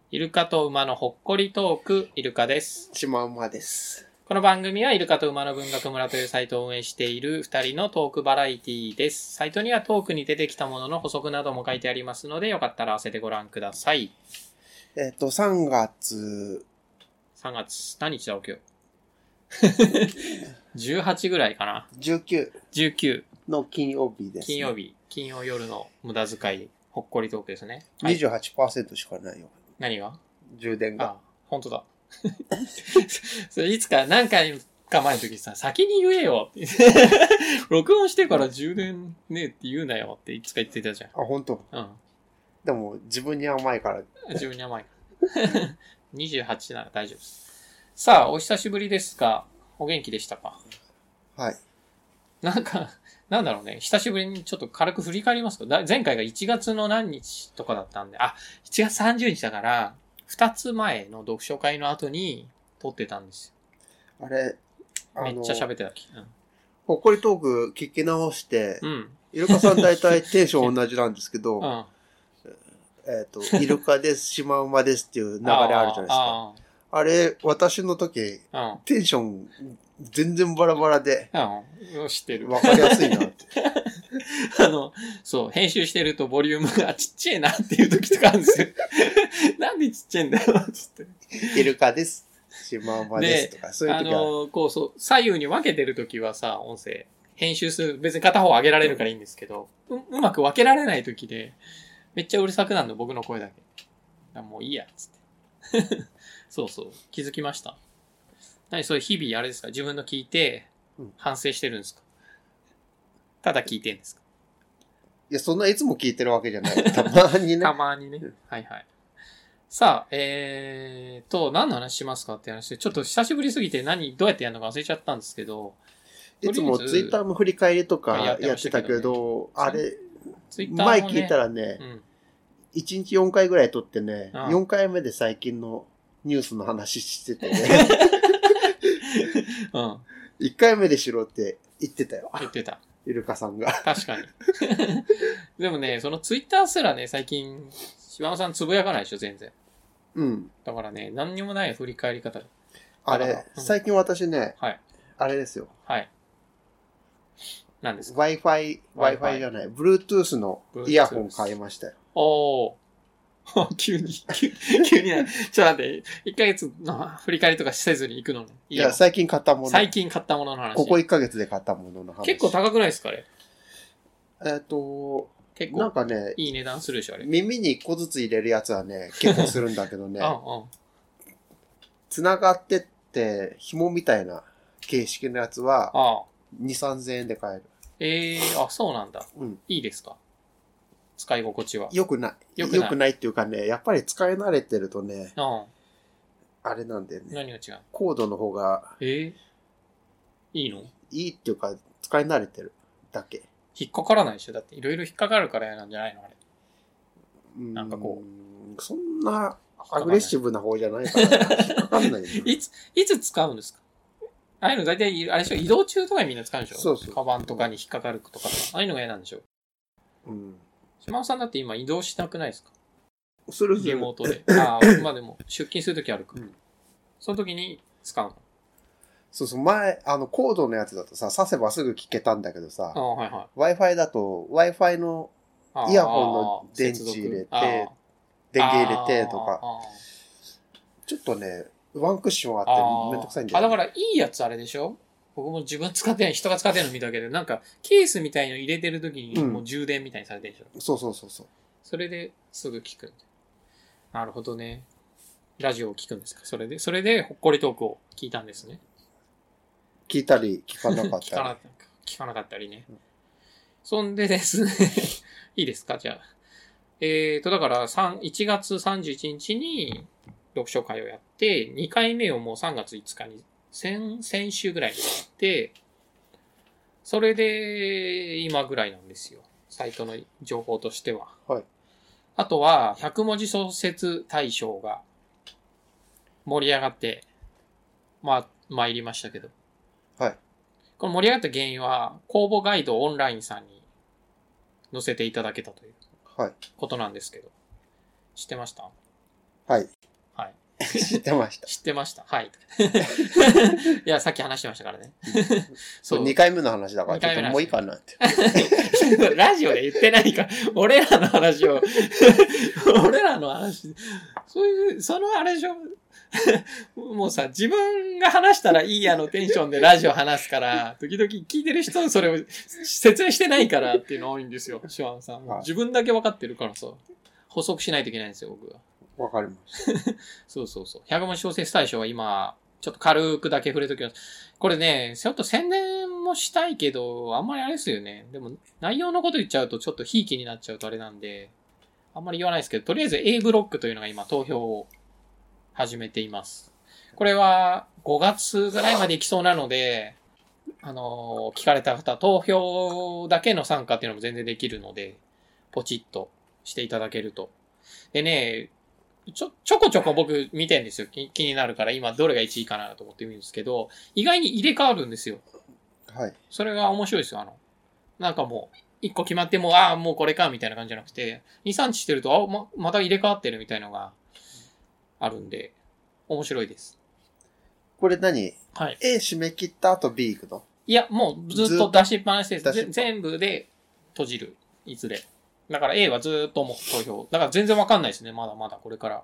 イルカと馬のほっこりトーク、イルカです。 シマウマです。 この番組はイルカと馬の文学村というサイトを運営している2人のトークバラエティです。サイトにはトークに出てきたものの補足なども書いてありますので、よかったら合わせてご覧ください。 3月、 何日だおけよ。18ぐらいかな。19 の金曜日です、ね。 金曜夜の無駄遣い、ほっこりトークですね。 はい、28% しかないよ。 何が？ 充電が。 あ、本当だ。それいつか何回か前の時さ、先に言えよって録音してから充電ねえって言うなよっていつか言ってたじゃん。 あ、本当。 うん。 でも自分に甘いから。 自分に甘いから。28なら大丈夫です。さあ、お久しぶりですが、お元気でしたか？ はい。 なんだろうね。久しぶりにちょっと軽く振り返りますか？前回が1月の何日とかだったんで、1月30日だから、2つ前の読書会の後に撮ってたんですよ。 あれ、 めっちゃ喋ってた気。 ほっこりトーク聞き直して、 うん。 イルカさん大体テンション同じなんですけど、 うん、 イルカです、シマウマですっていう流れあるじゃないですか。あれ、私の時、テンション全然バラバラで、 知ってる。 わかりやすいなって。 そう、編集してるとボリュームがちっちゃいなっていう時とかあるんですよ。なんでちっちゃいんだよ、つって。 イルカです、シマウマですとか、そういう時は。 左右に分けてる時はさ、音声、編集する、別に片方上げられるからいいんですけど、うまく分けられない時で、めっちゃうるさくなるの、僕の声だけ。もういいや、つって。そう、気づきました。それ日々あれですか？自分の聞いて、反省してるんですか？ただ聞いてるんですか？ いや、そんないつも聞いてるわけじゃない。たまにね。 たまにね。はいはい。さあ、何の話しますかって話で、ちょっと久しぶりすぎてどうやってやるのか忘れちゃったんですけど。 いつもツイッターの振り返りとかやってたけど、あれ、前聞いたらね、1日4回ぐらい撮ってね、4回目で最近のニュースの話しててね。1回目でしろって言ってたよ。 言ってた。 イルカさんが。 確かに。でもね、そのツイッターすらね、最近、柴野さんつぶやかないでしょ、全然。 うん。 だからね、何にもない振り返り方。 あれ、最近私ね、 はい。 あれですよ。 はい。何ですか？ Wi-Fi じゃない、Bluetooth のイヤホン買いましたよ。 おー。急にね。ちょっと待って、1ヶ月の振り返りとかせずに行くのね。 いや、最近買ったもの。 最近買ったものの話。 ここ1ヶ月で買ったものの話。 結構高くないですか、あれ。 結構、なんかね、 いい値段するでしょ、あれ。 耳に1個ずつ入れるやつはね、結構するんだけどね。繋がってって、紐みたいな形式のやつは、2、3000円で買える。 そうなんだ。いいですか？使い心地は。 良くないっていうかね、やっぱり使い慣れてるとね、あれなんだよね。 何が違う？ コードの方が、 いいの？ いいっていうか、使い慣れてるだけ。 引っかからないでしょ？だっていろいろ引っかかるからなんじゃないのあれ。なんかこう。そんなアグレッシブな方じゃないからな。引っかかんないいつ使うんですか？ああいうの大体、あれでしょ？移動中とかにみんな使うんでしょ？ そう。 カバンとかに引っかかるとか。ああいうのが嫌なんでしょ？島尾さんだって今移動したくないですか？ する。 リモートで。まあでも、出勤するときあるか。その時に使うの。 そう、前、コードのやつだとさ、挿せばすぐ聞けたんだけどさ、Wi-Fi だと、Wi-Fi のイヤホンの電池入れて、電源入れてとか、ちょっとね、ワンクッションあってめんどくさいんだよね。 だからいいやつあれでしょ？僕も自分使ってない、人が使ってるの見たけど、なんか、ケースみたいの入れてる時にもう充電みたいにされてるでしょ？ そう。 それですぐ聞く。なるほどね。ラジオを聞くんですか？それでほっこりトークを聞いたんですね。 聞いたり、聞かなかったり。 聞かなかったりね。そんでですね。いいですか？じゃあ。だから1月31日に読書会をやって、2回目をもう3月5日に、先週ぐらいにやって、それで今ぐらいなんですよ。サイトの情報としては。 はい。 あとは、100文字創設大賞が盛り上がって、参りましたけど。 はい。 この盛り上がった原因は、公募ガイドオンラインさんに載せていただけたということなんですけど。知ってました？ はい。 知ってました。 知ってました。はい。いや、さっき話してましたからね。 そう、2回目の話だから、ちょっともういいかなって。 ラジオで言ってないから、俺らの話、そういう、そのあれでしょもうさ、自分が話したらいいやのテンションでラジオ話すから、時々聞いてる人はそれを説明してないからっていうの多いんですよ、シュワンさん。自分だけ分かってるからさ、補足しないといけないんですよ、僕は。 わかりました。 そう。100文字小説大賞は今、ちょっと軽くだけ触れときます。これね、ちょっと宣伝もしたいけど、あんまりあれですよね。でも、内容のこと言っちゃうとちょっとひいきになっちゃうとあれなんで、あんまり言わないですけど、とりあえず A ブロックというのが今投票を始めています。これは5月ぐらいまで行きそうなので、聞かれた方、投票だけの参加っていうのも全然できるので、ポチッとしていただけると。でね、ちょこちょこ僕見てんですよ。気になるから今どれが1位かなと思って見るんですけど、意外に入れ替わるんですよ。 はい。 それが面白いですよ。なんかもう、1個決まってももうこれかみたいな感じじゃなくて、2、3日してると、また入れ替わってるみたいなのがあるんで、面白いです。 これ何？ はい。 A 締め切った後 B 行くの？ いや、もうずっと出しっぱなしです。全部で閉じる。いずれ。だから A はずっともう投票。だから全然わかんないですね。まだまだこれから。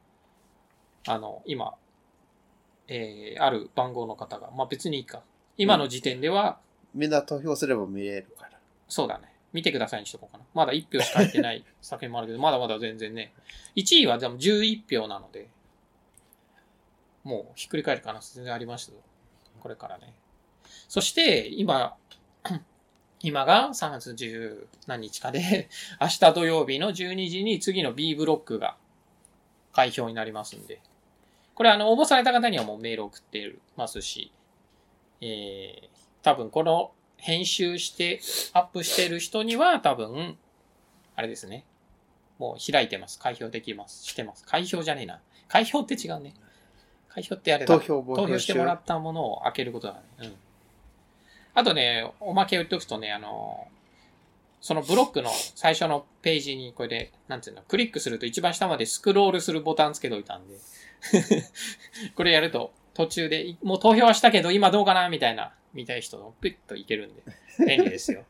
今、ある番号の方が。まあ別にいいか。今の時点では、 みんな投票すれば見えるから。 そうだね。見てくださいにしとこうかな。まだ1票しか入ってない作品もあるけど、まだまだ全然ね。1位はでも11票なので、もうひっくり返る可能性全然ありましたよ。これからね。そして、今が3月10何日かで、明日土曜日の12時に次の B ブロックが開票になりますんで。これ応募された方にはもうメール送ってますし、多分この編集してアップしてる人には多分、あれですね。もう開いてます。開票できます。してます。開票じゃねえな。開票って違うね。開票ってあれだ。投票してもらったものを開けることだね。うん。あとね、おまけ言っとくとね、そのブロックの最初のページにこれで、なんていうの、クリックすると一番下までスクロールするボタンつけといたんで。これやると途中で、もう投票はしたけど今どうかなみたいな、見たい人のピッといけるんで、便利ですよ。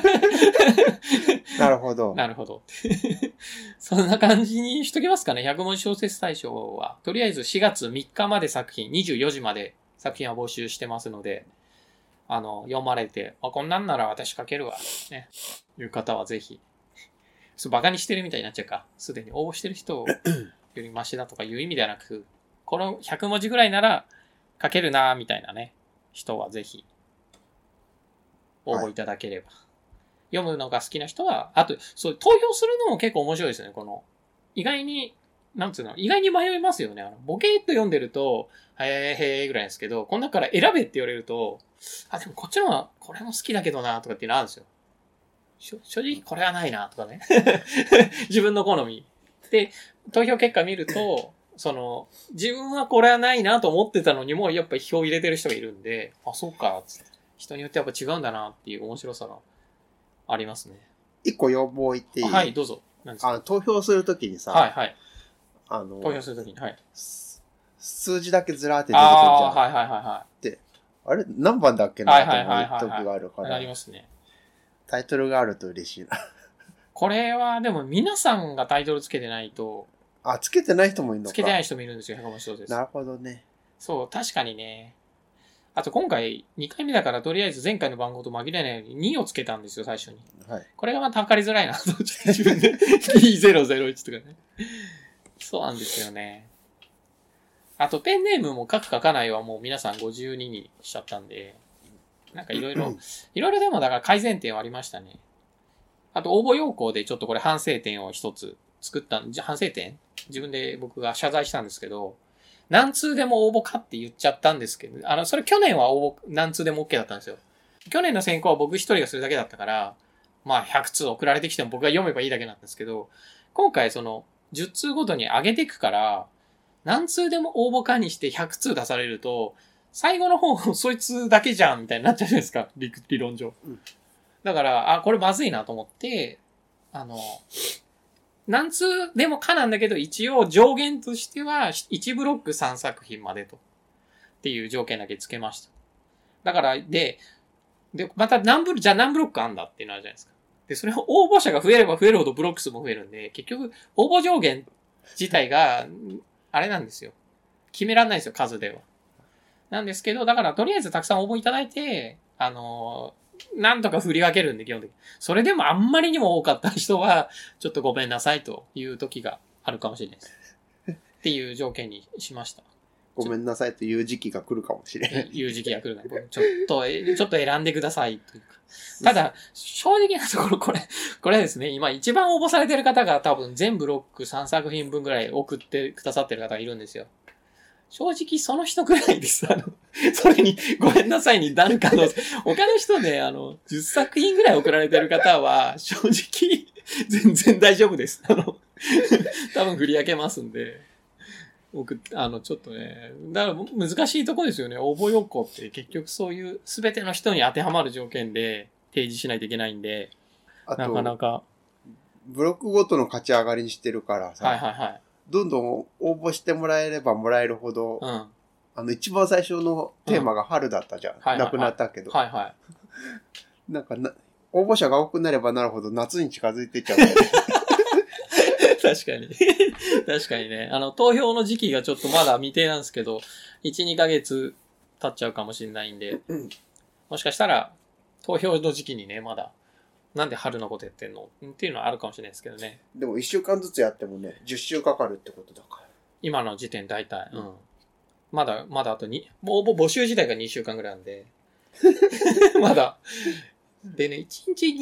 なるほど。 なるほど。そんな感じにしときますかね。100文字小説大賞は。とりあえず4月3日まで作品、24時まで作品は募集してますので、読まれて、こんなんなら私書けるわ、ね。いう方はぜひ。バカにしてるみたいになっちゃうか。すでに応募してる人よりマシだとかいう意味ではなく、この100文字ぐらいなら書けるなみたいなね、人はぜひ、応募いただければ。読むのが好きな人は、あと、そう、投票するのも結構面白いですね、意外に、なんつうの、意外に迷いますよね。ボケーっと読んでると、へーぐらいですけど、この中から選べって言われると、でもこっちのは、これも好きだけどなとかっていうのあるんですよ。正直これはないなとかね。自分の好み。で、投票結果見ると、自分はこれはないなと思ってたのにも、やっぱ票入れてる人がいるんで、そうか、つって。人によってやっぱ違うんだなっていう面白さがありますね。 一個要望言っていい？ はい、どうぞ。何ですか？ 投票するときにさ、 はいはい。投票するときに、はい。 数字だけずらーって出てくるじゃん。 はい。 で、あれ何番だっけなと思う時があるから。 ありますね。 タイトルがあると嬉しいな。 これは、でも皆さんがタイトルつけてないと。 つけてない人もいるのか。 つけてない人もいるんですよ、100文字小説。 なるほどね。 そう、確かにね。あと今回2回目だからとりあえず前回の番号と紛れないように2をつけたんですよ、最初に。 はい。 これがまた測りづらいなと、自分で。2001とかね。そうなんですよね。あとペンネームも書く書かないはもう皆さん52にしちゃったんで、なんかいろいろでもだから改善点はありましたね。あと応募要項でちょっとこれ反省点を一つ作った反省点自分で僕が謝罪したんですけど、何通でも応募かって言っちゃったんですけど、それ去年は応募何通でも OK だったんですよ。去年の選考は僕一人がするだけだったから、まあ100通送られてきても僕が読めばいいだけなんですけど、今回10通ごとに上げていくから、何通でも応募かにして100通出されると、最後の方、そいつだけじゃんみたいになっちゃうじゃないですか、理論上。だから、これまずいなと思って、 何通でもかなんだけど、一応上限としては、1ブロック3作品までと。っていう条件だけつけました。だから、で、また何ブロックあんだっていうのあるじゃないですか。で、それを応募者が増えれば増えるほどブロック数も増えるんで、結局、応募上限自体が、あれなんですよ。決めらんないですよ、数では。なんですけど、だからとりあえずたくさん応募いただいて、なんとか振り分けるんで、基本的に。それでもあんまりにも多かった人は、ちょっとごめんなさいという時があるかもしれないです。っていう条件にしました。 ごめんなさいという時期が来るかもしれない。 いう時期が来るから、ちょっと選んでくださいというか。ただ、正直なところこれですね、今一番応募されてる方が多分全ブロック3作品分ぐらい送ってくださってる方がいるんですよ。正直その人くらいです。それにごめんなさいになる可能性。他の人で、10作品ぐらい送られてる方は、正直、全然大丈夫です。多分振り分けますんで。僕、ちょっとね、だから難しいとこですよね。応募要項って結局そういう全ての人に当てはまる条件で提示しないといけないんで、なかなか。 ブロックごとの勝ち上がりにしてるからさ。 はいはいはい。 どんどん応募してもらえればもらえるほど、一番最初のテーマが春だったじゃん。なくなったけど。 はいはい。 なんか応募者が多くなればなるほど夏に近づいていっちゃう、ね。 確かに。確かにね。投票の時期がちょっとまだ未定なんですけど、1、2ヶ月経っちゃうかもしれないんで、もしかしたら、投票の時期にね、まだ、なんで春のことやってんのっていうのはあるかもしれないですけどね。 でも1週間ずつやってもね、10週かかるってことだから。 今の時点大体。まだあと応募募集自体が2週間ぐらいなんで。まだ。でね、1日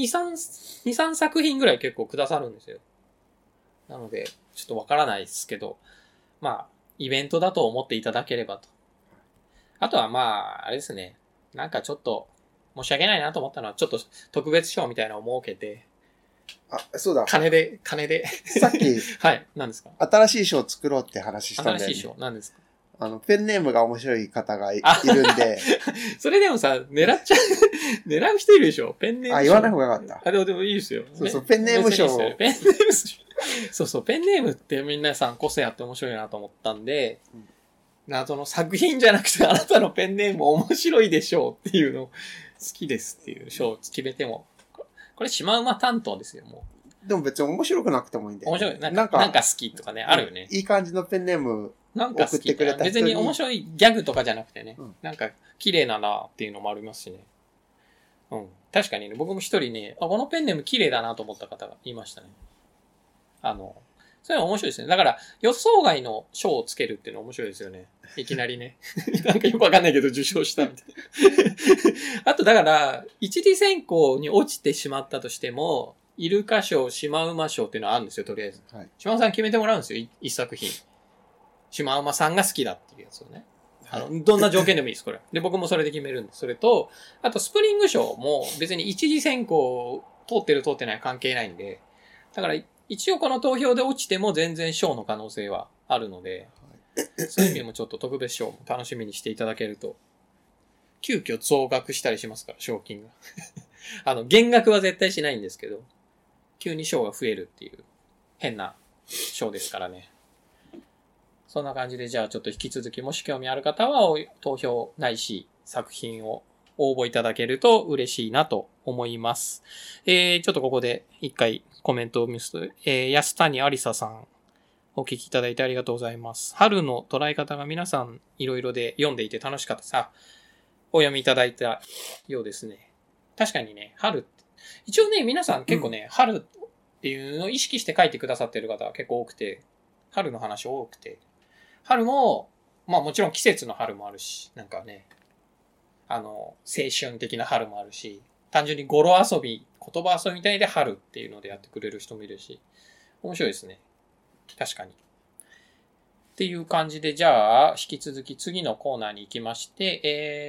2、3作品ぐらい結構くださるんですよ。なので、ちょっとわからないですけど、まあ、イベントだと思っていただければと。あとはまあ、あれですね。なんかちょっと、申し訳ないなと思ったのは、ちょっと特別賞みたいなのを設けて、 そうだ。 金で。 さっき、 はい、何ですか？ 新しい賞を作ろうって話したんだよね。 新しい賞、何ですか？ ペンネームが面白い方がいるんで。 それでもさ、狙う人いるでしょ？ペンネーム賞。 言わない方がよかった。 でもいいですよ。 そう、ペンネーム賞。 ペンネーム賞。そう、ペンネームって皆さん個性あって面白いなと思ったんで、謎の作品じゃなくてあなたのペンネーム面白いでしょうっていうの好きですっていう賞を決めても、これシマウマ担当ですよ、もう。でも別に面白くなくてもいいんだよ、 ね。面白い。なんか好きとかね、あるよね。 いい感じのペンネーム送ってくれた人に。別に面白いギャグとかじゃなくてね、なんか綺麗だなっていうのもありますしね。確かにね、僕も一人ね、このペンネーム綺麗だなと思った方がいましたね。それは面白いですね。だから、予想外の賞をつけるっていうのは面白いですよね。いきなりね。なんかよくわかんないけど受賞したみたいな。あと、だから、一次選考に落ちてしまったとしても、イルカ賞、シマウマ賞っていうのはあるんですよ、とりあえず。はい、シマウマさん決めてもらうんですよ、一作品。シマウマさんが好きだっていうやつをね。どんな条件でもいいです、これ。で、僕もそれで決めるんです。それと、あと、スプリング賞も別に一次選考通ってる通ってない関係ないんで、だから、一応この投票で落ちても全然賞の可能性はあるので、そういう意味でもちょっと特別賞も楽しみにしていただけると、急遽増額したりしますから、賞金が。減額は絶対しないんですけど、急に賞が増えるっていう変な賞ですからね。そんな感じで、じゃあちょっと引き続きもし興味ある方は投票ないし作品を応募いただけると嬉しいなと思います。ちょっとここで一回コメントを見すと、安谷ありささん、お聞きいただいてありがとうございます。春の捉え方が皆さんいろいろで読んでいて楽しかったさ、お読みいただいたようですね。確かにね、春、一応ね、皆さん結構ね、春っていうのを意識して書いてくださってる方は結構多くて、春の話多くて、春も、まあもちろん季節の春もあるし、なんかね、青春的な春もあるし、単純に語呂遊び、言葉遊びみたいで春っていうのでやってくれる人もいるし、面白いですね。確かに。っていう感じで、じゃあ、引き続き次のコーナーに行きまして、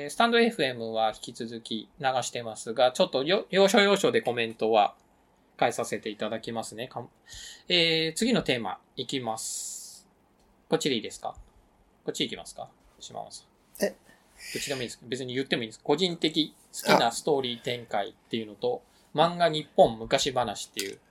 スタンド FM は引き続き流してますが、ちょっと要所要所でコメントは返させていただきますね。次のテーマ行きます。こっちでいいですか？こっち行きますか？島尾さん。どっちでもいいですか？別に言ってもいいです。個人的好きなストーリー展開っていうのと、漫画日本昔話っていう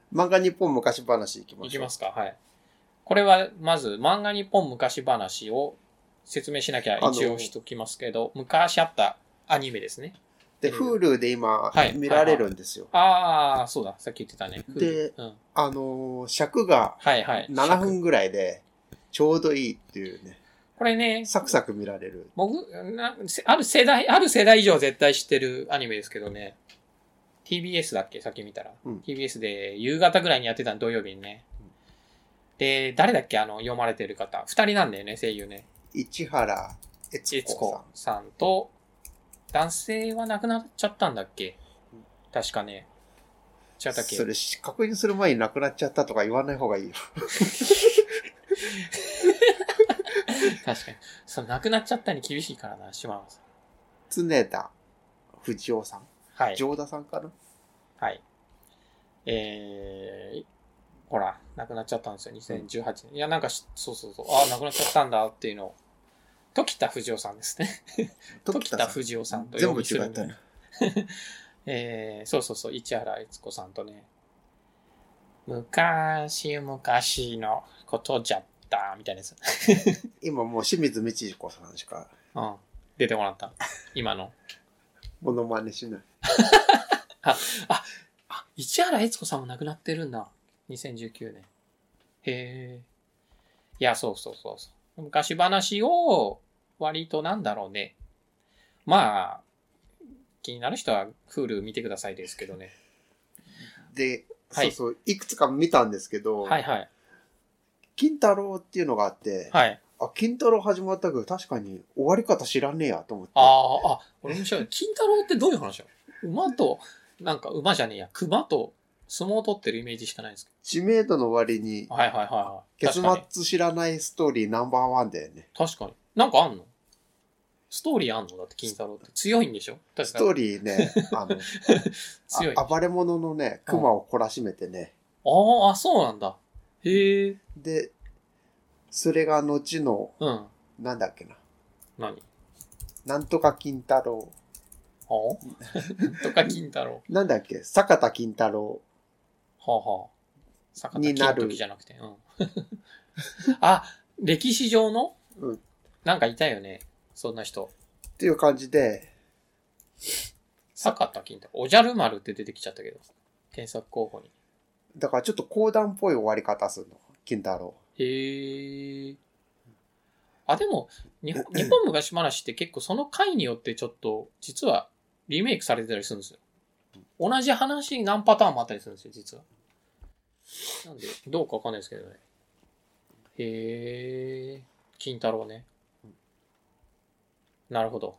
漫画日本昔話いきましょう。 いきますか、はい。これは、まず、漫画日本昔話を説明しなきゃ一応しときますけど、昔あったアニメですね。 で、Hulu で今、見られるんですよ。 ああ、そうだ、さっき言ってたね。 で、尺が7分ぐらいで、ちょうどいいっていうね。 これね、 サクサク見られる。 ある世代以上絶対知ってるアニメですけどね。TBS だっけさっき見たら。TBS で夕方ぐらいにやってたの、土曜日にね。で、誰だっけ読まれてる方。2人なんだよね、声優ね。 市原悦子さんと、男性は亡くなっちゃったんだっけ確かね。違ったっけそれ、確認する前に亡くなっちゃったとか言わない方がいいよ。 確かに。亡くなっちゃったに厳しいからな、島田さん。 常田藤夫さん。 はい。 城田さんかな。 はい。ほら、亡くなっちゃったんですよ、2018年。いや、なんかそう。亡くなっちゃったんだっていうのを。時田藤夫さんですね。時田藤夫さんと全部違ったね。 そう、市原悦子さんとね、昔のことじゃった、みたいなやつ。 今もう清水道彦さんしか。 出てもらった。今の。 モノマネしない。 市原悦子さんも亡くなってるんだ。2019年。へえ。いや、そう。昔話を、割となんだろうね。まあ、気になる人は Hulu 見てくださいですけどね。 で、そう、いくつか見たんですけど、 はい。 金太郎っていうのがあって、 はい。 金太郎始まったけど確かに終わり方知らねえやと思って。 俺も知らない。金太郎ってどういう話だ馬と、馬じゃねえや、熊と相撲を取ってるイメージしかないんですけど。 知名度の割に、 はい。 結末知らないストーリーナンバーワンだよね。 確かに。なんかあんのストーリーあんのだって金太郎って。強いんでしょストーリーね、強い。暴れ者のね、熊を懲らしめてね。 そうなんだ。へえ。 で、それが後の、なんだっけな。 何なんとか金太郎。 なんとか金太郎。 なんだっけ坂田金太郎。 坂田金時じゃなくて。歴史上のなんかいたよね。そんな人。 っていう感じで。 坂田金太郎。おじゃる丸って出てきちゃったけど。検索候補に。 だからちょっと講談っぽい終わり方するの。金太郎。 へえ。でも、日本昔話って結構その回によってちょっと、実はリメイクされてたりするんですよ。同じ話何パターンもあったりするんですよ、実は。なんで、どうかわかんないですけどね。へえ。金太郎ね。なるほど。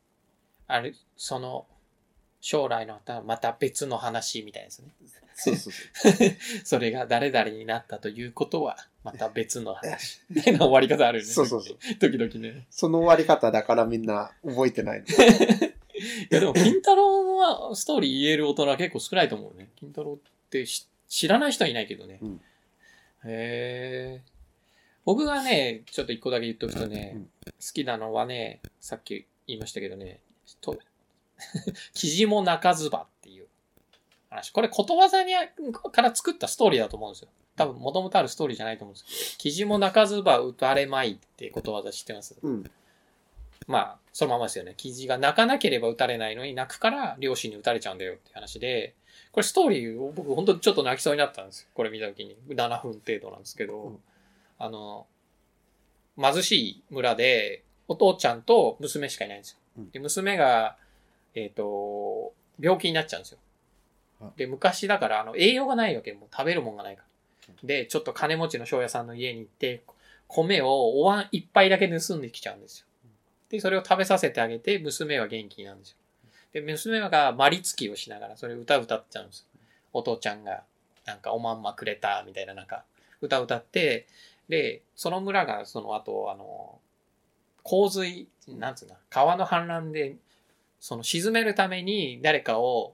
将来のまた別の話みたいですね。 そう。 それが誰々になったということは、また別の話。みたいな終わり方あるよね。 そう。 時々ね。 その終わり方だからみんな覚えてない。 いやでも、金太郎はストーリー言える大人は結構少ないと思うね。金太郎って知らない人はいないけどね。へー。僕がね、ちょっと一個だけ言っとくとね、好きなのはね、さっき言いましたけどね、キジモ鳴かずばっていう話。これことわざから作ったストーリーだと思うんですよ。多分元々あるストーリーじゃないと思うんですけど、キジモ鳴かずば打たれまいってことわざ知ってます？そのままですよね。キジが鳴かなければ打たれないのに鳴くから漁師に打たれちゃうんだよって話で、これストーリーを僕本当にちょっと泣きそうになったんですよ。これ見た時に。7分程度なんですけど、貧しい村でお父ちゃんと娘しかいないんですよ。で、娘が、病気になっちゃうんですよ。で、昔だから栄養がないわけ。もう食べるもんがないから。で、ちょっと金持ちの庄屋さんの家に行って、米をお椀一杯だけ盗んできちゃうんですよ。で、それを食べさせてあげて、娘は元気なんですよ。で、娘がまりつきをしながら、それ歌っちゃうんですよ。お父ちゃんが、おまんまくれた、みたいな歌って、で、その村が、その後、洪水、川の氾濫で、沈めるために誰かを、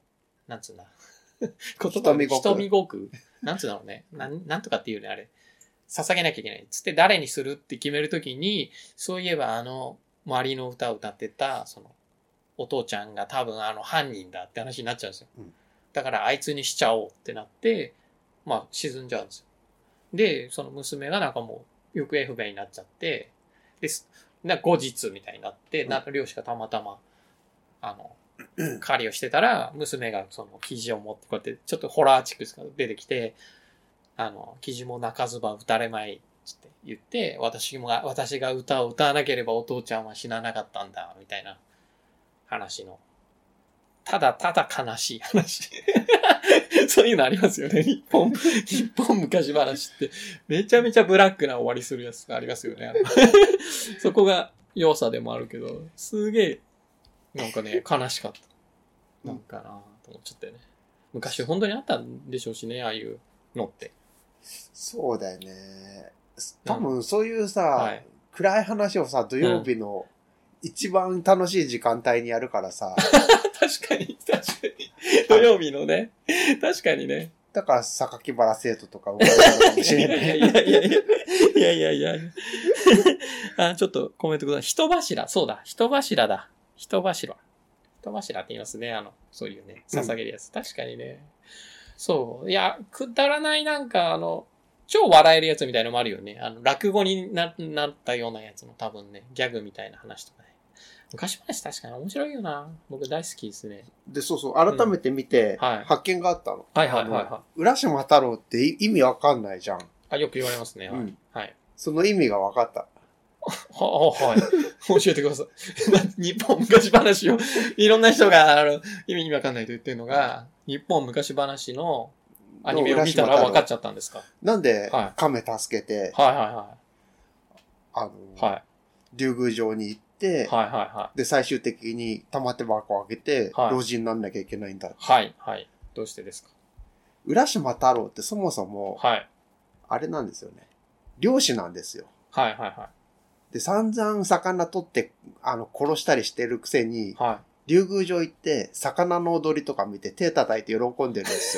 瞳ごくなんとかっていうね、あれ。捧げなきゃいけない。つって誰にするって決めるときに、そういえば周りの歌を歌ってた、お父ちゃんが多分犯人だって話になっちゃうんですよ。だからあいつにしちゃおうってなって、 まあ沈んじゃうんですよ。で、その娘がなんかもう行方不明になっちゃって、で、後日みたいになって、なんか漁師がたまたま、狩りをしてたら、娘がその生地を持って、こうやってちょっとホラーチックが出てきて、生地も泣かずば打たれまいって言って、私が歌を歌わなければお父ちゃんは死ななかったんだ、みたいな話の。ただただ悲しい話。そういうのありますよね。日本昔話って。めちゃめちゃブラックな終わりするやつがありますよね。そこが良さでもあるけど、すげえ、なんかね、悲しかった。なんかなと思っちゃったよね。昔本当にあったんでしょうしね、ああいうのって。 そうだよね。多分そういうさ、はい、暗い話をさ、土曜日の一番楽しい時間帯にやるからさ。 確かに。土曜日のね。確かにね。 だから、榊原生徒とか生まれたのかもしれない。 いや。ちょっとコメントください。人柱。そうだ。人柱だ。人柱って言いますね。そういうね、捧げるやつ。確かにね。そう。いや、くだらないなんか、超笑えるやつみたいなのもあるよね。落語になったようなやつの多分ね、ギャグみたいな話とかね。昔話確かに面白いよな。僕大好きですね。 で、そうそう、改めて見て、発見があったの。 はい。 浦島太郎って意味わかんないじゃん。 よく言われますね。はい。 その意味がわかった。 はい。教えてください。日本昔話を、いろんな人が、意味わかんないと言ってるのが、日本昔話のアニメを見たら分かっちゃったんですか？ なんで、亀助けて、竜宮城に行って、で、最終的に玉手箱を開けて、老人になんなきゃいけないんだ。 はい。どうしてですか？ 浦島太郎ってそもそも、あれなんですよね。漁師なんですよ。で、散々魚取って、殺したりしてるくせに、竜宮城行って、魚の踊りとか見て手叩いて喜んでるんですよ。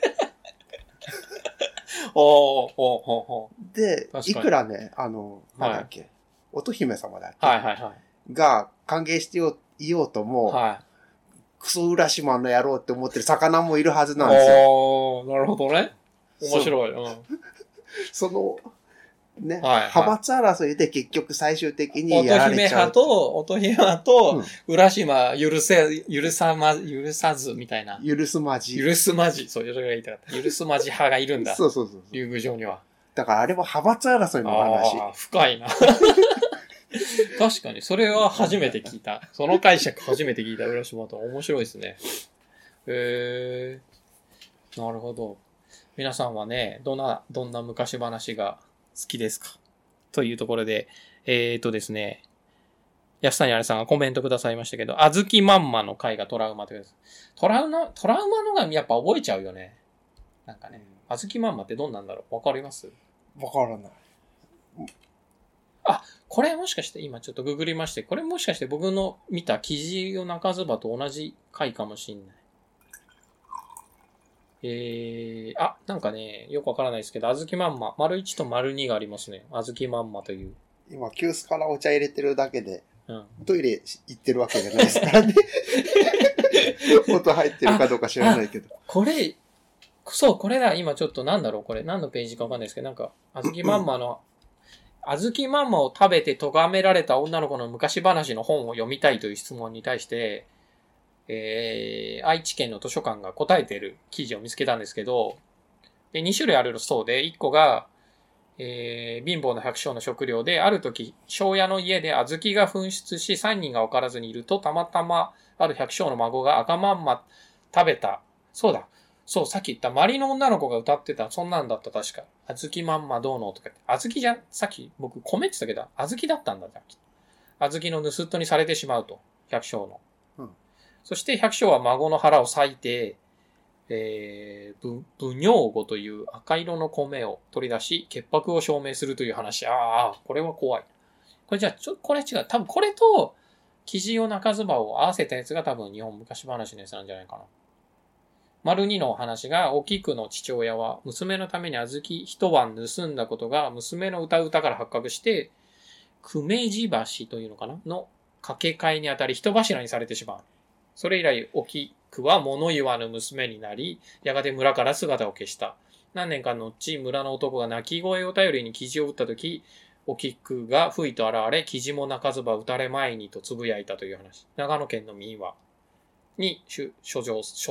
で、いくらね、なんだっけ、乙姫様だっけ、が歓迎していようとも、クソ浦島の野郎って思ってる魚もいるはずなんですよ。 なるほどね。面白い。 その、ね、派閥争いで結局最終的にやられちゃう。 乙姫派と、浦島許さずみたいな。 許すまじ。 そう、それが言いたかった。許すまじ派がいるんだ。 そう。 竜宮城には。 だからあれは派閥争いの話。 深いな。確かに、それは初めて聞いた。その解釈初めて聞いた浦島と面白いですね。なるほど。皆さんはね、どんな昔話が好きですかというところで、ですね、安谷あれさんがコメントくださいましたけど、あずきまんまの回がトラウマというです。トラウマのがやっぱ覚えちゃうよね。なんかね、あずきまんまってどんなんだろうわかります？ わからない。 これもしかして今ちょっとググりまして、これもしかして僕の見た記事を中ずばと同じ回かもしんない。なんかね、よくわからないですけど、あずきまんま、1と2がありますね。あずきまんまという。 今、急須からお茶入れてるだけで、トイレ行ってるわけじゃないですからね。音入ってるかどうか知らないけど。 これだ。今ちょっとなんだろう、これ。何のページかわかんないですけど、なんか、あずきまんまの、あずきまんまを食べて咎められた女の子の昔話の本を読みたいという質問に対して、愛知県の図書館が答えている記事を見つけたんですけど、2種類あるそうで、1個が、貧乏な百姓の食料で、ある時、庄屋の家で小豆が紛失し3人が分からずにいると、たまたまある百姓の孫が赤まんま食べた。そうだ。そう、さっき言った周りの女の子が歌ってた、そんなんだった確か。小豆まんまどうのとか言って。小豆じゃん、さっき僕米って言ったけど、小豆だったんだじゃん。小豆の盗っ人にされてしまうと。百姓の。そして百姓は孫の腹を裂いて、ブニョウゴという赤色の米を取り出し、潔白を証明するという話。これは怖い。これじゃあ、これ違う。多分これと、キジオ中唾を合わせたやつが多分日本昔話のやつなんじゃないかな。2の話が、お菊の父親は、娘のために小豆一晩盗んだことが、娘の歌から発覚して、久米地橋というのかなの掛け替えにあたり人柱にされてしまう。それ以来、お菊は物言わぬ娘になり、やがて村から姿を消した。 何年かの後、村の男が鳴き声を頼りにキジを撃ったとき、お菊が吹いと現れ、キジも鳴かずば撃たれまいにとつぶやいたという話。長野県の民話に所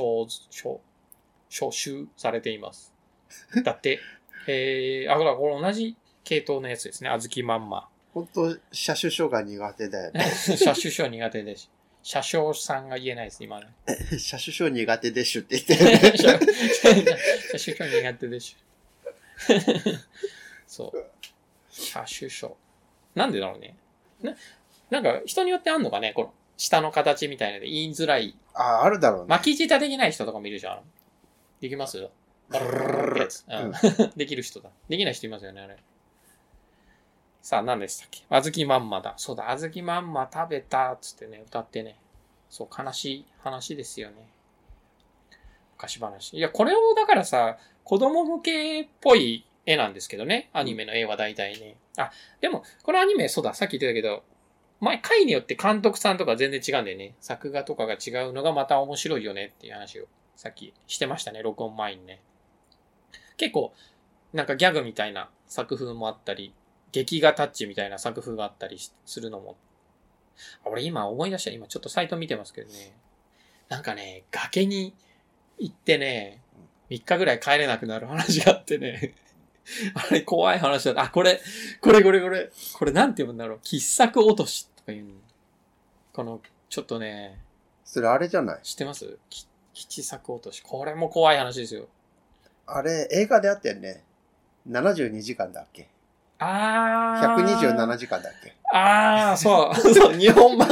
集されています。だって、これ同じ系統のやつですね。あずきまんま。 ほんと、車種書が苦手だよね。 車種書苦手です。車掌さんが言えないです、今ね。 車種書苦手でしゅって言ってる、ね。 車種書苦手でしゅ。そう。車種書。なんでだろうね。なんか人によってあんのかね、この下の形みたいなので言いづらい。 あるだろうね。 巻き舌できない人とかもいるじゃん。できますバルルルルってやつ。できる人だ。できない人いますよね、あれ。さあ、何でしたっけ？あずきまんまだ。そうだ、あずきまんま食べた、つってね、歌ってね。そう、悲しい話ですよね。昔話。いや、これをだからさ、子供向けっぽい絵なんですけどね。アニメの絵は大体ね。あ、でも、このアニメ、そうだ、さっき言ってたけど、回によって監督さんとか全然違うんだよね。作画とかが違うのがまた面白いよねっていう話をさっきしてましたね、録音前にね。結構、なんかギャグみたいな作風もあったり、劇画タッチみたいな作風があったりするのも。俺今思い出した。今ちょっとサイト見てますけどね。なんかね、崖に行ってね、3日ぐらい帰れなくなる話があってね。あれ怖い話だった。あ、これなんて読むんだろう。傑作落としとかいうの。この、ちょっとね。 それあれじゃない？ 知ってます？傑作落とし。これも怖い話ですよ。 あれ、映画であったよね。72時間だっけ ？127 時間だっけそう。そう、日本版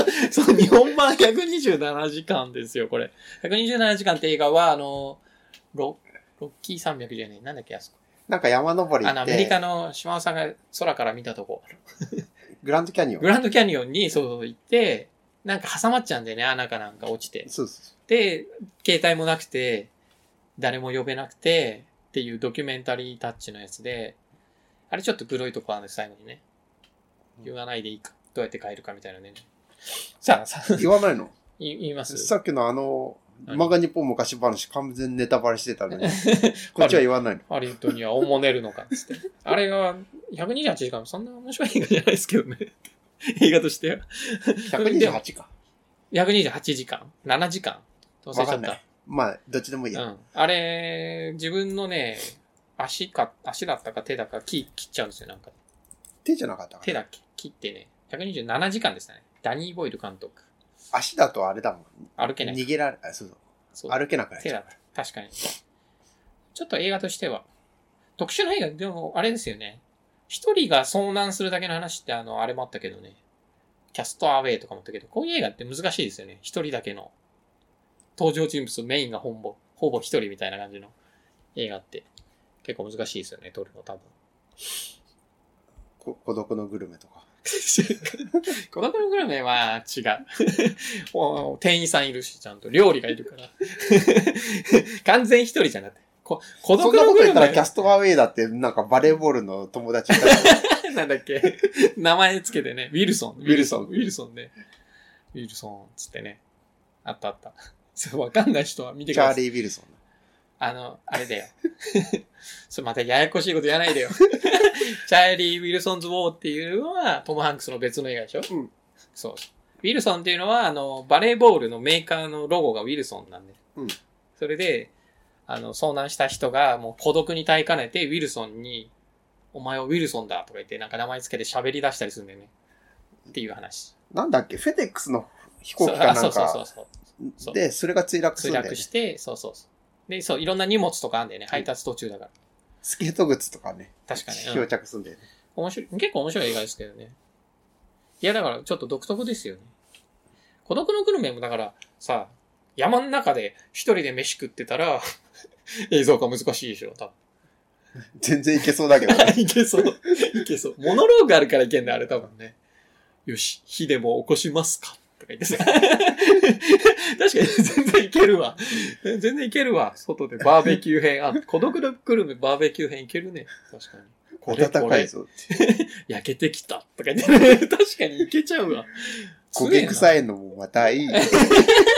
127時間ですよ、これ。127時間って映画は、ロッキー300じゃねえ。なんだっけ、あそこ。 なんか山登り行って。 アメリカの島尾さんが空から見たとこ。 グランドキャニオン。 グランドキャニオンにそう行って、なんか挟まっちゃうんだよね、穴かなんか落ちて。 そう。 で、携帯もなくて、誰も呼べなくて、っていうドキュメンタリータッチのやつで、あれちょっと黒いとこあるんです、最後にね。言わないでいいか。どうやって帰るかみたいなね。さあ、 言わないの？ 言います。 さっきの漫画日本昔話完全にネタバレしてたのに。こっちは言わないの。 ハリウッドにはおもねるのかっつって。あれが128時間、そんな面白い映画じゃないですけどね。映画としては。 128か。 128時間 ?7 時間忘れちゃった。 まあ、どっちでもいいや。 あれ、自分のね、足だったか手だか切っちゃうんですよ、なんか。 手じゃなかったか手だっけ切ってね。127時間でしたね。ダニー・ボイル監督。 足だとあれだもん。 歩けない。 逃げられ、そう。歩けなくなっちゃう。 確かに。ちょっと映画としては。特殊な映画、でも、あれですよね。一人が遭難するだけの話ってあれもあったけどね。キャストアウェイとかもあったけど、こういう映画って難しいですよね。一人だけの。登場人物、メインがほぼ一人みたいな感じの映画って。結構難しいですよね、撮るの多分。 孤独のグルメとか。 孤独のグルメは違う。店員さんいるし、ちゃんと料理がいるから。完全一人じゃなくて。孤独のグルメ。 そんなこと言ったらキャストアウェイだってなんかバレーボールの友達いたらなんだっけ名前つけてね。ウィルソンね。ウィルソンつってね。あった。そう、わかんない人は見てください。 チャーリー・ウィルソン。 あれだよ。それまたややこしいこと言わないでよ。チャーリー・ウィルソンズ・ウォーっていうのはトム・ハンクスの別の映画でしょ？ うん。 そう。ウィルソンっていうのはバレーボールのメーカーのロゴがウィルソンなんで。 うん。 それで、遭難した人がもう孤独に耐えかねてウィルソンに、お前はウィルソンだとか言ってなんか名前つけて喋り出したりするんだよね。っていう話。 なんだっけフェデックスの飛行機かなんか。 そう。 で、それが墜落するんだよね。 墜落して、そう。で、そう、いろんな荷物とかあるんだよね。配達途中だから。 スケート靴とかね。 確かに。 漂着するんだよね。 結構面白い映画ですけどね。いや、だからちょっと独特ですよね。孤独のグルメもだからさ、山の中で一人で飯食ってたら、映像が難しいでしょ、多分。 全然いけそうだけどね。 いけそう。モノローグあるからいけんだ、あれ多分ね。よし、火でも起こしますかとか言ってさ。確かに全然いけるわ。外でバーベキュー編。孤独のグルメバーベキュー編いけるね。確かに。 暖かいぞって。 焼けてきたとか言ってね。確かにいけちゃうわ。 焦げ臭いのもまたいい。 い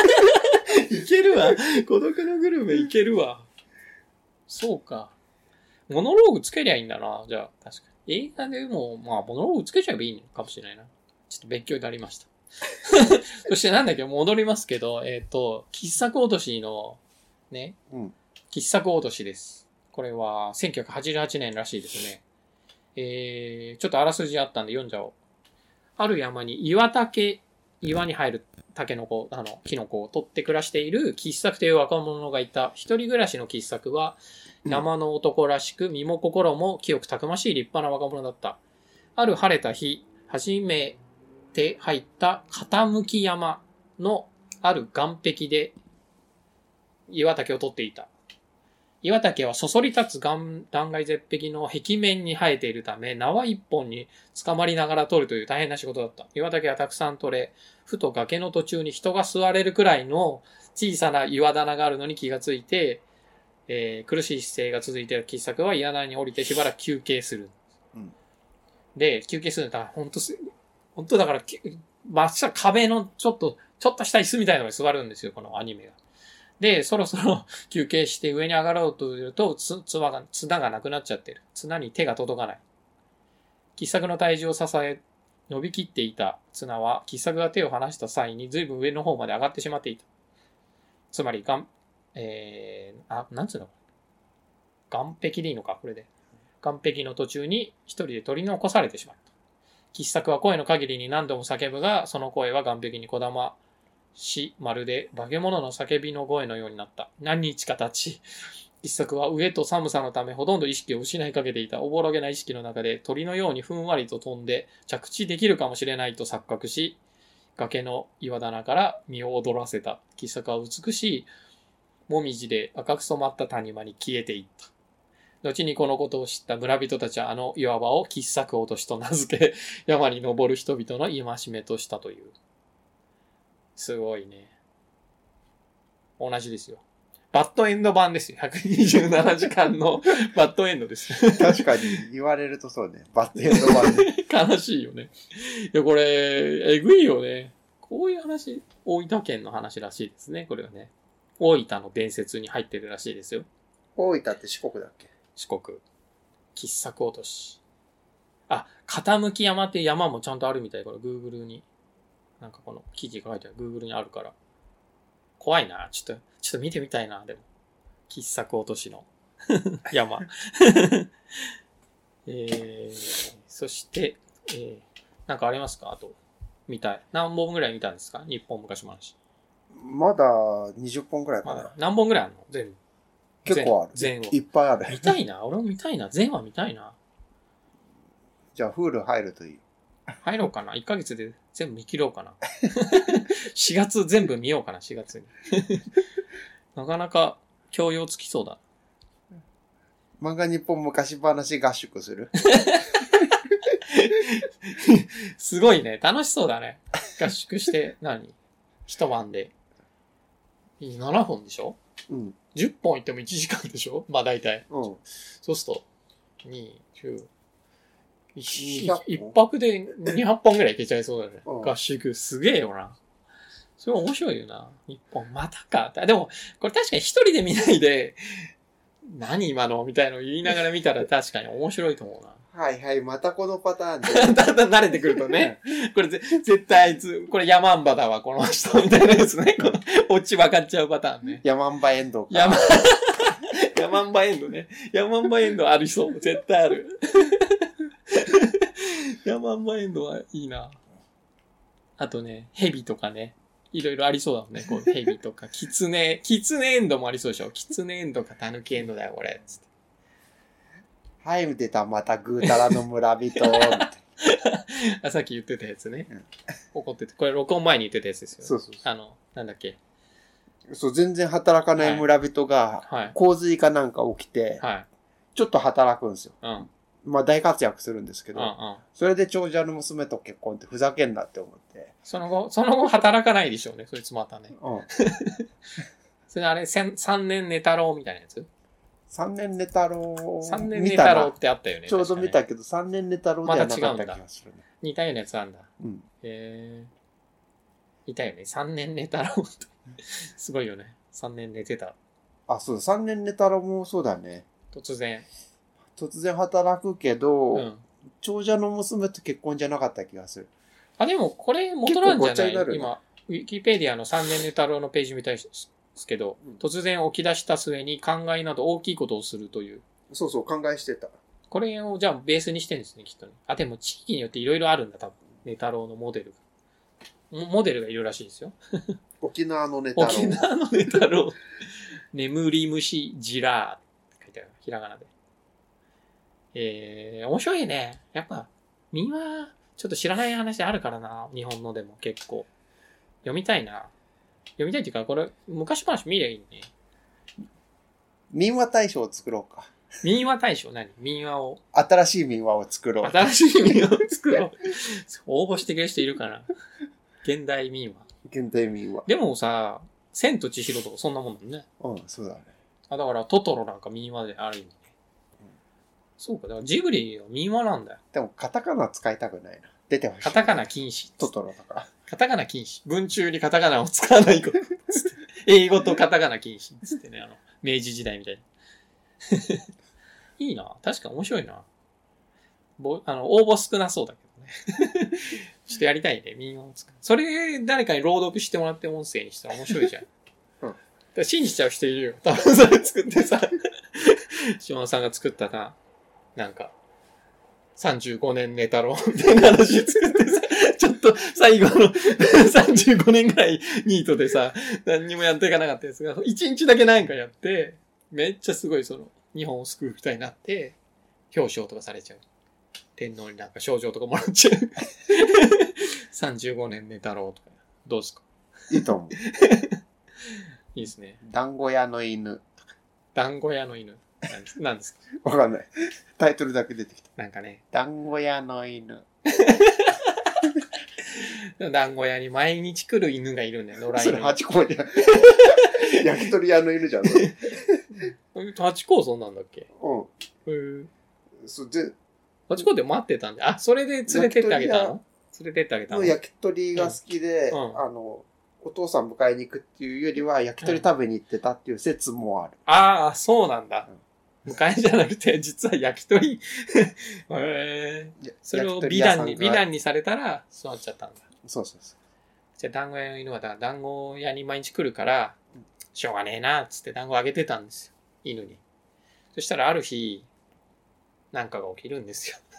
けるわ。孤独のグルメいけるわ。そうか。 モノローグつけりゃいいんだな。じゃあ、確かに。映画でも、まあ、モノローグつけちゃえばいいのかもしれないな。ちょっと勉強になりました。そしてなんだっけ、戻りますけど、喫作落としの、ね、喫作落としです。これは、1988年らしいですね。ちょっとあらすじあったんで読んじゃおう。ある山に岩に生えるタケノコ、キノコを取って暮らしている喫作という若者がいた。一人暮らしの喫作は、山の男らしく身も心も清くたくましい立派な若者だった。ある晴れた日、初めて入った傾き山のある岸壁で岩竹を取っていた。岩竹はそそり立つ断崖絶壁の壁面に生えているため、縄一本に捕まりながら取るという大変な仕事だった。岩竹はたくさん取れ、ふと崖の途中に人が座れるくらいの小さな岩棚があるのに気がついて、苦しい姿勢が続いている喫作は岩棚に降りてしばらく休憩する。で、休憩するんだったら、本当だから、真っ下壁のちょっとした椅子みたいなのに座るんですよ、このアニメが。で、そろそろ休憩して上に上がろうとすると、綱がなくなっちゃってる。綱に手が届かない。喫作の体重を支え、伸びきっていた綱は、喫作が手を離した際に随分上の方まで上がってしまっていた。つまり、なんつうの？岸壁でいいのか、これで。岸壁の途中に一人で取り残されてしまった。喫作は声の限りに何度も叫ぶが、その声は岸壁にこだまし、まるで化け物の叫びの声のようになった。何日か経ち、喫作は飢えと寒さのためほとんど意識を失いかけていた。おぼろげな意識の中で鳥のようにふんわりと飛んで着地できるかもしれないと錯覚し、崖の岩棚から身を躍らせた。喫作は美しいもみじで赤く染まった谷間に消えていった。後にこのことを知った村人たちはあの岩場を喫作落としと名付け、山に登る人々の戒めとしたという。すごいね。同じですよ。バッドエンド版ですよ。127時間のバッドエンドです。 確かに言われるとそうね。バッドエンド版で。悲しいよね。いや、これ、えぐいよね。こういう話、大分県の話らしいですね。これはね。大分の伝説に入ってるらしいですよ。 大分って四国だっけ？ 四国。喫作落とし。あ、傾き山っていう山もちゃんとあるみたい。これ Google に。なんかこの記事が書いてある Google にあるから。怖いな。ちょっと見てみたいな。でも。喫作落としの山。そして、なんかありますか？あと、見たい。何本ぐらい見たんですか？日本昔話。 まだ20本ぐらいかな。まだ何本ぐらいあるの？全部。 結構ある。 全いっぱいある。 見たいな。俺も見たいな。全話見たいな。 じゃあ、Hulu 入るといい。 入ろうかな。1ヶ月で全部見切ろうかな。4月全部見ようかな、4月に。なかなか教養つきそうだ。 漫画日本昔話合宿するすごいね。楽しそうだね。合宿して、一晩で。7本でしょ？ うん。 10本いっても1時間でしょ？まあ大体。 うん。 そうすると、2、9、1泊で200本ぐらいいけちゃいそうだね。合宿。すげえよな。それ面白いよな。日本、またか。でも、これ確かに一人で見ないで、何今のみたいの言いながら見たら確かに面白いと思うな。 はいはい、またこのパターンで。 だんだん慣れてくるとね。これ絶対あいつ、これヤマンバだわ、この人、みたいなやつね。この、オチ分かっちゃうパターンね。 ヤマンバエンドか。 ヤマンバエンドね。ヤマンバエンドありそう。絶対ある。ヤマンバエンドはいいな。あとね、ヘビとかね。いろいろありそうだもんね。こう、ヘビとか、キツネエンドもありそうでしょ。キツネエンドかタヌキエンドだよ、これ。つって。 はい、出た、またぐーたらの村人。 あ、さっき言ってたやつね。怒ってて。これ録音前に言ってたやつですよ。 そうそうそう。 なんだっけ。 そう、全然働かない村人が、洪水かなんか起きて、はい、ちょっと働くんですよ。うん。まあ大活躍するんですけど、それで長者の娘と結婚ってふざけんなって思って。 その後働かないでしょうね、そいつまたね。うん。それあれ、3年寝太郎みたいなやつ ?3 年寝太郎。 3年寝太郎ってあったよね。 ちょうど見たけど、3年寝太郎ではなかった気がするね。 似たようなやつあんだ。うん。いたよね。3年寝太郎って。すごいよね。3年寝てた。 あ、そうだ。3年寝太郎もそうだね。 突然。 突然働くけど、 うん。 長者の娘と結婚じゃなかった気がする。 あ、でもこれ元なんじゃない？ 結構ごっちゃになるね今、ウィキペディアの3年ネ太郎のページみたいですけど、突然起き出した末に考えなど大きいことをするという。 そうそう、考えしてた。 これをじゃあベースにしてるんですね、きっとね。あ、でも地域によっていろいろあるんだ、多分。ネ太郎のモデルが。モデルがいるらしいですよ。 沖縄のネタ沖縄のネ太郎。眠り虫ジラーって書いてある。ひらがなで。面白いね。やっぱ、民話、ちょっと知らない話あるからな。日本のでも結構。読みたいな。読みたいっていうか、これ、昔話見りゃいいね。 民話大賞を作ろうか。 民話大賞何？民話を。 新しい民話を作ろう。 新しい民話を作ろう。応募してくれる人いるかな？現代民話。 現代民話。 でもさ、千と千尋とかそんなもんだもんね。 うん、そうだね。 あ、だからトトロなんか民話である意味ね。そうか、だからジブリは民話なんだよ。 でもカタカナ使いたくないな。出てほしい。 カタカナ禁止。 トトロとか。 カタカナ禁止。文中にカタカナを使わないこと。英語とカタカナ禁止。つってね、明治時代みたいに。いいな。確か面白いな。応募少なそうだけどね。ちょっとやりたいね。民話を使う。それ、誰かに朗読してもらって音声にしたら面白いじゃん。だから信じちゃう人いるよ。多分それ作ってさ。島田さんが作ったな。なんか、35年ネタロみたいな話作ってさ、ちょっと最後の35年ぐらいニートでさ、何にもやっていかなかったやつが、1日だけなんかやって、めっちゃすごい日本を救うみたいになって、表彰とかされちゃう。天皇になんか賞状とかもらっちゃう。35年ネタロとか。どうですか？ いいと思う。 いいですね。 団子屋の犬。 団子屋の犬。何ですか？わかんない。タイトルだけ出てきた。 なんかね。 団子屋の犬。 団子屋に毎日来る犬がいるんだよ、野良犬。 それハチ公じゃん。焼き鳥屋の犬じゃん。 ハチ公そんなんだっけ？ うん。 ハチ公で待ってたんで。あ、それで連れてってあげたの？連れてってあげたの？ 焼き鳥が好きで、お父さん迎えに行くっていうよりは焼き鳥食べに行ってたっていう説もある。 ああ、そうなんだ。迎えじゃなくて、実は焼き鳥。それを美談にされたら、そうなっちゃったんだ。 そうそうそう。 じゃあ、団子屋の犬は、団子屋に毎日来るから、しょうがねえな、つって団子あげてたんですよ。犬に。そしたらある日、なんかが起きるんですよ。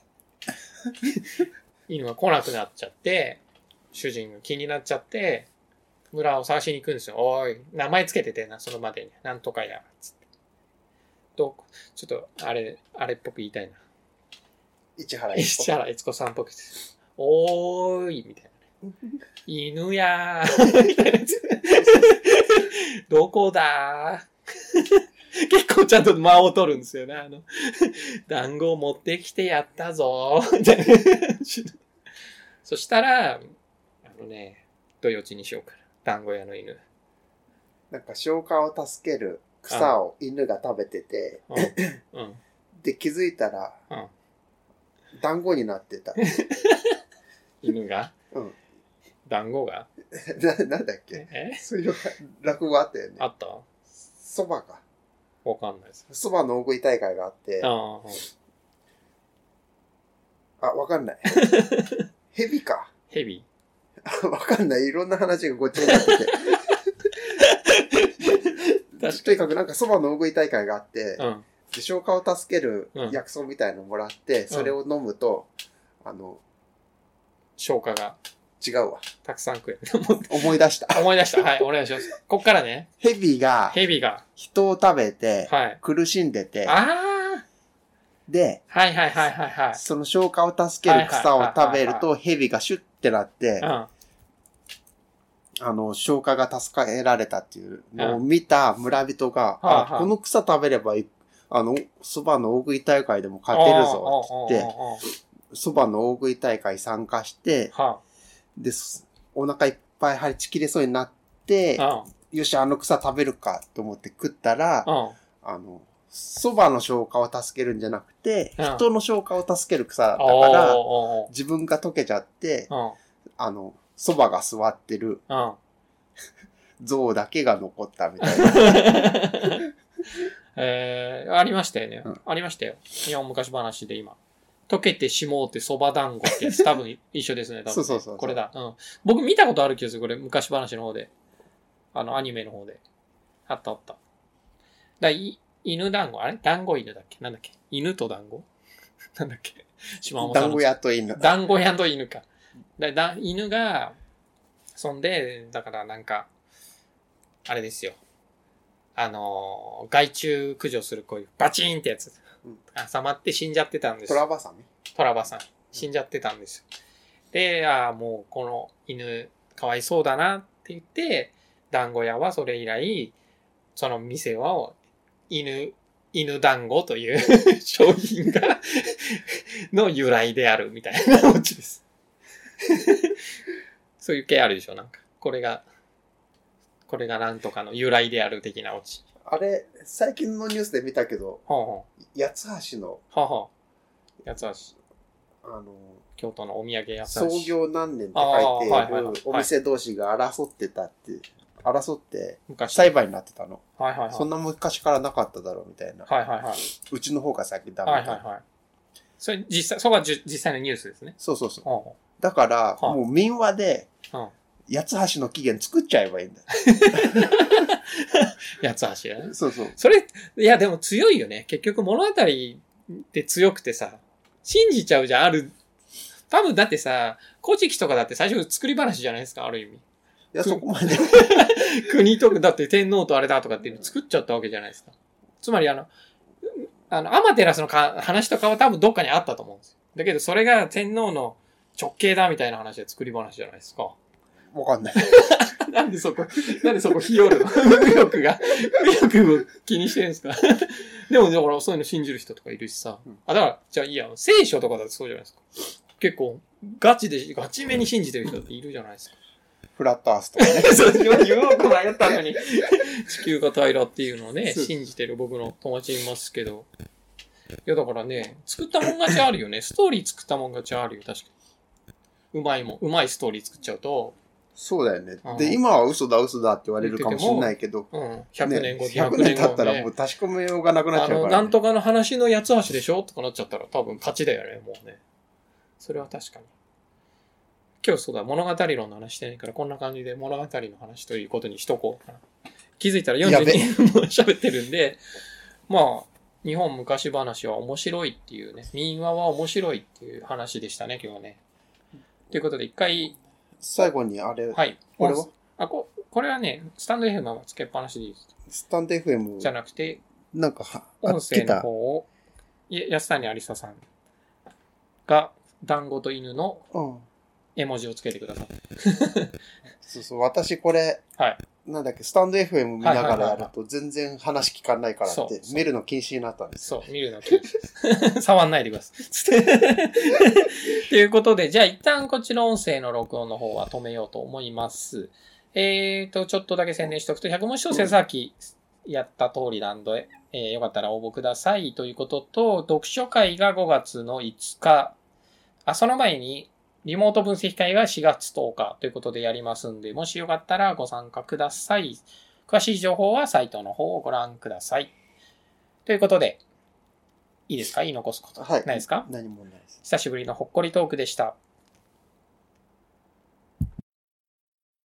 犬が来なくなっちゃって、主人が気になっちゃって、村を探しに行くんですよ。おい、名前つけててな、そのまでに。なんとかや、つって。ちょっと、あれっぽく言いたいな。 市原悦子さんっぽくて。おーい、みたいな、ね。犬やー、みたいなやつ。どこだー。結構ちゃんと間を取るんですよね。団子を持ってきてやったぞー、みたいな。そしたら、どよちにしようかな。団子屋の犬。 なんか消化を助ける草を犬が食べてて、で気づいたら、団子になってた。 犬が？団子が？ なんだっけ？そういう落語あったよね。 あった？ 蕎麦か。 わかんないです。 蕎麦の大食い大会があって、わかんない。蛇か。 蛇？ わかんない。いろんな話がごっちゃになってて。とにかくなんか蕎麦の大食い大会があって、で消化を助ける薬草みたいのもらって、それを飲むと、 消化が。 違うわ。 たくさん食える。 思い出した。 はい、お願いします。こっからね。 蛇が人を食べて、苦しんでて、で、その消化を助ける草を食べると、蛇がシュッてなって、消化が助けられたっていうのを見た村人が、この草食べれば、蕎麦の大食い大会でも勝てるぞって言って、蕎麦の大食い大会参加して、で、お腹いっぱい張りちきれそうになって、よし、草食べるかと思って食ったら、蕎麦の消化を助けるんじゃなくて、人の消化を助ける草だったから、自分が溶けちゃって、蕎麦が座ってる、像だけが残ったみたいな。 ありましたよね。ありましたよ。日本昔話で今。溶けてしもうてそば団子ってやつ多分一緒ですね。多分ねそう。 これだ。うん。僕見たことある気がする。これ昔話の方で。アニメの方で。あったあった。犬団子あれ団子犬だっけなんだっけ犬と団子なんだっけ島本さんの。 団子屋と犬。 団子屋と犬か。犬が、そんで、だからなんか、あれですよ。害虫駆除するこういうバチーンってやつ。挟まって死んじゃってたんです。 トラバさんね。 トラバさん。死んじゃってたんですよ。で、もうこの犬かわいそうだなって言って、団子屋はそれ以来、その店は犬団子という商品がの由来であるみたいなオチです。そういう系あるでしょなんか。これがなんとかの由来である的なオチ。 あれ、最近のニュースで見たけど、八橋の、 八橋。京都のお土産屋創業何年って書いてあるお店同士が争って裁判になってたの。そんな昔からなかっただろうみたいな。うちの方が先だみたいな。 それそこが実際のニュースですね。 そう。だから、もう民話で、八つ橋の起源作っちゃえばいいんだ。 八つ橋ね。 そう。 それ、いやでも強いよね。結局物語って強くてさ、信じちゃうじゃん、多分だってさ、古事記とかだって最初作り話じゃないですか、ある意味。 いや、そこまで。 国とか、だって天皇とあれだとかっていうの作っちゃったわけじゃないですか。つまりアマテラスの話とかは多分どっかにあったと思うんですよ。だけどそれが天皇の直系だみたいな話で作り話じゃないですか。 わかんない。 なんでそこ日和るの右翼を気にしてるんですかでも、だからそういうの信じる人とかいるしさ。だから、じゃあいいや、聖書とかだとそうじゃないですか。結構、ガチめに信じてる人っているじゃないですか。 フラットアースとかね。 そう、言おうと迷ったのに、地球が平らっていうのをね、信じてる僕の友達いますけど。いや、だからね、作ったもん勝ちあるよね。ストーリー作ったもん勝ちあるよ、確かに。うまいストーリー作っちゃうと。 そうだよね。で、今は嘘だって言われるかもしれないけど。 100年後、 100年経ったらもう確かめようがなくなっちゃうから、ね。 なんとかの話の八つ橋でしょとかなっちゃったら多分勝ちだよね、もうね。それは確かに。今日そうだ、物語論の話してないから、こんな感じで物語の話ということにしとこうかな。気づいたら42分も喋ってるんで、まあ、日本昔話は面白いっていうね、民話は面白いっていう話でしたね、今日はね。ということで、一回、 最後にあれ、 はい。 これはこれはね、スタンド FM はつけっぱなしでいいです。 スタンド FM じゃなくて、 なんか音声の方を、安谷ありささんが、団子と犬の絵文字をつけてください。 そう、私これ、 はい。 なんだっけ、スタンド FM 見ながらやると全然話聞かないからって、見るの禁止になったんです。 そう、見るの禁止。触んないでください。ということで、じゃあ一旦こっちの音声の録音の方は止めようと思います。ちょっとだけ宣伝しておくと、100文字小説さっきやった通りなんで、よかったら応募くださいということと、読書会が5月の5日。その前に、リモート分析会が4月10日ということでやりますんで、もしよかったらご参加ください。詳しい情報はサイトの方をご覧ください。ということで、いいですか？言い残すこと。ないですか？ 何もないです。 久しぶりのほっこりトークでした。